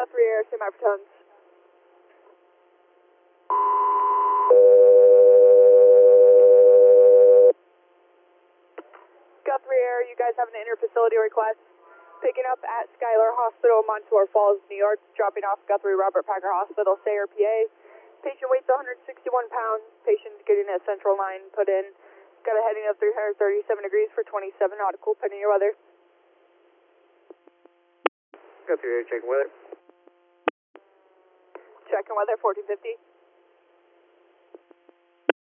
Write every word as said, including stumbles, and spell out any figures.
Guthrie Air, semi-protons. Guthrie Air, you guys have an inter-facility request. Picking up at Schuyler Hospital, Montour Falls, New York. Dropping off Guthrie Robert Packer Hospital, Sayre, P A. Patient weighs one hundred sixty-one pounds. Patient getting a central line put in. Got a heading of three hundred thirty-seven degrees for twenty-seven nautical, pending your weather. Guthrie Air, checking weather. Checking weather, fourteen fifty.